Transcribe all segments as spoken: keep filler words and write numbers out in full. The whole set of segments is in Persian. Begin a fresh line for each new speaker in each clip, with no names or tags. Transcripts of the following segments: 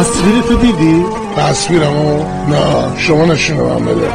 تصویری تو دیدی؟ تصویرمو؟ نه şoma نشونه من بده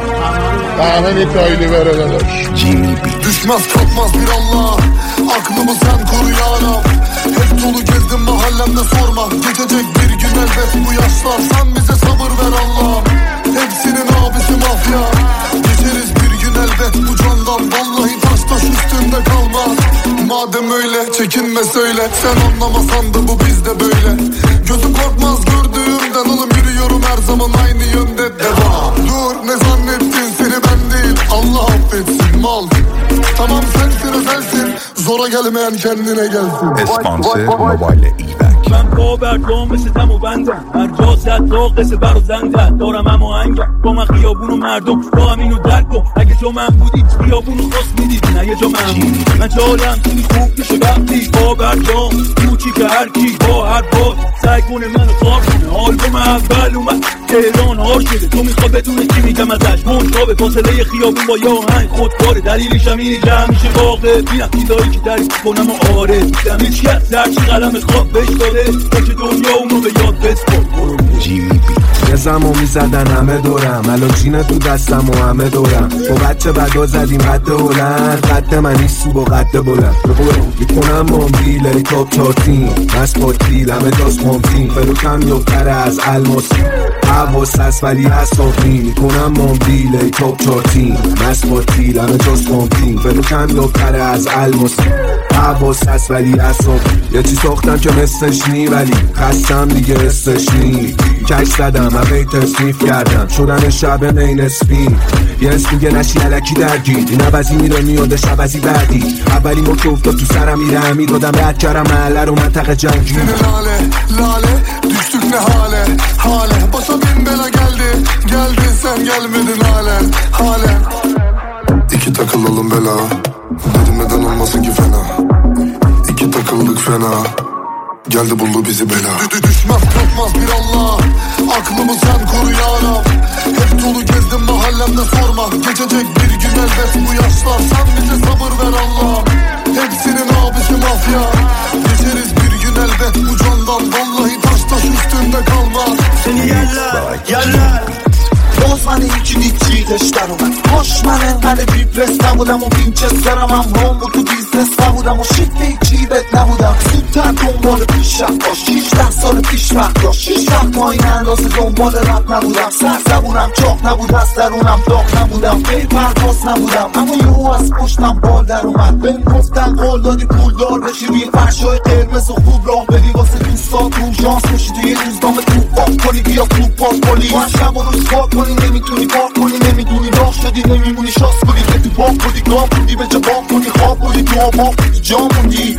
همه میتایلی بره داداش.
جیمی بی
Düşmez kalkmaz bir Allah, aklımı sen koru yaram. Hep dolu gezdim mahallemde sorma, geçecek bir gün elbet bu yaşlar. Sen bize sabır ver Allah, hepsinin abisi mafya. Geçeriz bir gün elbet bu candan, vallahi taş taş üstünde kalmaz. Madem öyle çekinme söyle, sen anlamasan da bu bizde böyle. Gözüm korkmaz gördüğümden oğlum, yürüyorum her zaman aynı yönde devam. Dur ne zannettin, seni ben değil Allah affetsin mal. Tamam sensin özelsin, zora gelmeyen kendine gelsin.
اسپانسر موبایل ایبک.
من باورگام مثل دم و بندم، هر جا زد تا قصه بر و زنده دارم هم آهنگم با من خیابون و مردم با هم اینو درک کن. اگه جا من بودید خیابون رو خواست میدید، نه یه جا من من جالم توی خوب میشه وقتی باورگام کوچی که هر کی با هر بار سعی کنه منو خواب کنه. آلبوم اول اومد تهران هار شده، تو میخوا بدونه چی میگم ازش. منتها به فاصله خیابون با یه آهنگ خودکاره، دلیلش هم اینه که همیشه واقع بینم چیزایی که تعریف کنم و آره دیدم هیچ کس هرچی قلمش خواب بهش داده تا که دنیا اونو به یاد بسپار.
جیمی بی
یه زمان میزدن همه دورم، الان جینه تو دستم و همه دورم. با بچه بدا زدیم قد هلند، قد من نیستی با قد بلند. میکنم مامبیل ای تاپ چارتین، مست پاتیل همه داست پامتین. فروکم دختر از الماسی، حواس هست ولی اصافی. میکنم مامبیل ای تاپ چارتین، مست پاتیل همه داست پامتین. فروکم دختر از الماسی، حواس هست ولی اصافی. یه چی ساختم که مثلش نی، ولی خستم دیگه استش نی. کش زدم اوی تصنیف کردم، شدن شب نین اسپین. یه اسم میگه نشی علکی درگیر، این عوضی میره میاده شبزی بعدی. اولی ما که افتاد تو سرم میره همی دادم رد کردم محله رو منطقه جنگی.
Lale lale düştük ne hale hale, başa bin bela geldi geldi sen gelmedin halen halen. İki takılalım bela, dedim neden olmasın ki fena. İki takıldık fena, geldi buldu bizi bela. Düşmez kalkmaz bir Allah, aklımı sen koru yaram. Hep dolu gezdim mahallemde sorma, geçecek bir gün elbet bu yaşlar. Sen bize sabır ver Allah, hepsinin abisi mafya. Geçeriz bir gün elbet bu candan, vallahi taş taş üstünde kalmaz.
Seni yerler, yerler باز من یکی دید چیزش در اومد. هاش من انقدر بیپرس نبودم و وینچسترم هم هم بود تو بیزنس نبودم و شیفت هیچی بد نبودم. زودتر دنبال پیشرفت داشت، شیشده سال پیش وقت داشت. شیش وقت ما این اندازه دنبال رپ نبودم. سر زبونم چاق نبود، از درونم داغ نبودم. بی پرواز نبودم، اما یهو از پشتم بال در اومد. بهم گفتن قول دادی پول دار بشی، روی فرشای قرمز و خوب راه بری واسه دوستات. اورژانس بشی توی روزنامه توپ پاک کنی، بیا کلوب پاک کنی. تو هم شب و روز پاک کنی، نمیتونی پاک کنی، نمیدونی راه شدی، نمیمونی شاس کنی. که تو باک بودی گاه بودی، به جا باک کنی خواب بودی، تو آباک بودی جا موندی.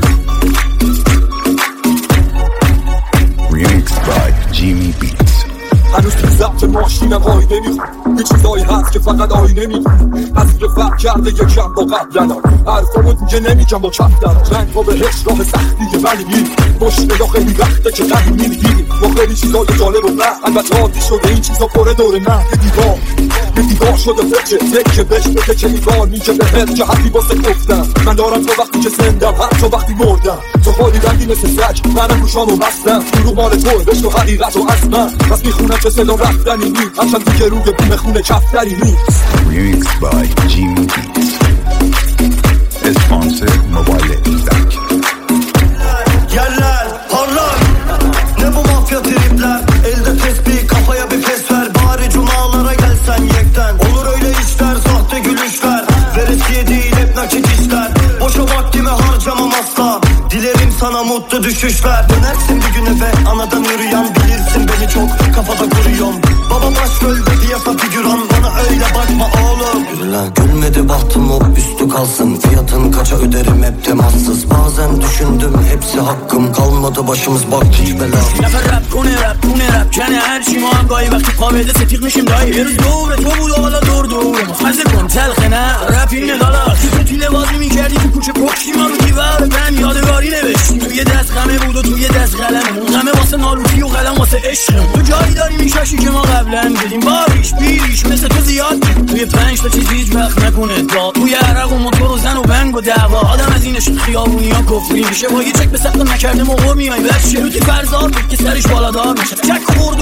Remixed by Jimmy Beats.
هنوز تو ضبط ماشینم آینه میخون، یه چیزایی هست که فقط آینه میخون. از که فرق کرده یکم با قبلنم، حرفامو دیگه نمیگم با کفترم. رنگ با بهش راه سختیه ولی میری مشکل یا خیلی وقته که قدیم میگیری. با خیلی چیزای جالب و نه البته عادی شده این چیزا پره دوره نه. یه دیوار یه دیوار شده فکر فکر بهش بده که ایوان میگه بهت که حرفی واسه گفتم. من دارم تا وقتی که زندم، حتی وقتی مردم. تو خالی رنگی مثل سگ، منم گوشامو بستم. دروغ مال توه، بشنو حقیقت و از من. پس میخونم که صدا رفتنی نیست، همچنان تو که روی بوم خونه کفتری نیست.
Remixed by Jimmy Beats. اسپانسر موبایل ایبک.
Yerler, parlar, ne bu mafya tripler. Elde tesbih, kafaya bir pes ver. Bari cumalara gelsen yekten. Olur öyle işler, sahte gülüşler. Veresiye değil hep nakit ister. Boşa vaktimi harcamam asla. Dilerim sana mutlu düşüşler. Dönersin bir gün eve, anadan yürüyen. Bilirsin beni çok, kafada kuruyorum. Baba başrolde piyasa figüran. Bana öyle bakma oğlum. Yürü lan, gülmedi bahtım o üstü kalsın. Fiyatın kaça öderim hep temassız. Bazen düşündüm hepsi hakkım. Kalmadı başımız bak hiç bela.
نفر رپ کنه رپ کنه رپ کنه هرچی ما هم گاهی وقتی پا بده ستیق میشیم دایی. یه روز دوره تو بود و حالا دور دوره مخمزه کن تلخه نه رپ اینه دالا. تو توی لبازی میکردی تو کوچه پکشی ما رو دیوار بهم یادگاری نوشتیم. توی دست غمه بود و توی دست قلمه، اون غمه واسه نالوفی و قلم واسه عشقم. تو جایی داری میکشی که ما قبلا دیدیم. باریش بیریش مثل تو زیاد بید. توی پنج تا چیز هیچ وقت نکنه داد. توی عرق و موتور و زن و بنگ و دعوا. آدم از اینش خیابونی ها کفری میشه. با یه چک به سخت نکرده موقع میای بچه. رو تی فرزار بود که سرش بالادار میشه. چک خورد و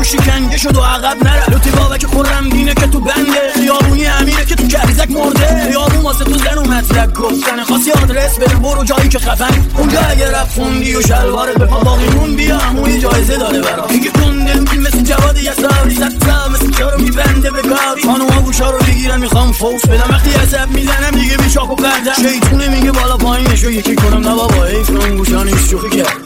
و شکنگه شد و عقب نره لوتی بابا که خورم دینه که تو بنده خیابونی امیره که تو کریزک مرده خیابون واسه تو زن و مطلق گفتن خاصی آدرس بده برو جایی که خفن اونجا اگه رفت خوندی و شلوارت به پا باقیمون بیا همون جایزه داره برا دیگه کنده لوتی مثل جواد یساری زد سا مثل چارو میبنده به گاری خانوها گوشا رو بگیرن میخوام فوش بدم وقتی عصب میزنم دیگه بیشاک و قردم شیطونه میگه بالا پایینشو یکی کنم نه بابا حیف اون گوشا نیست شوخی کرد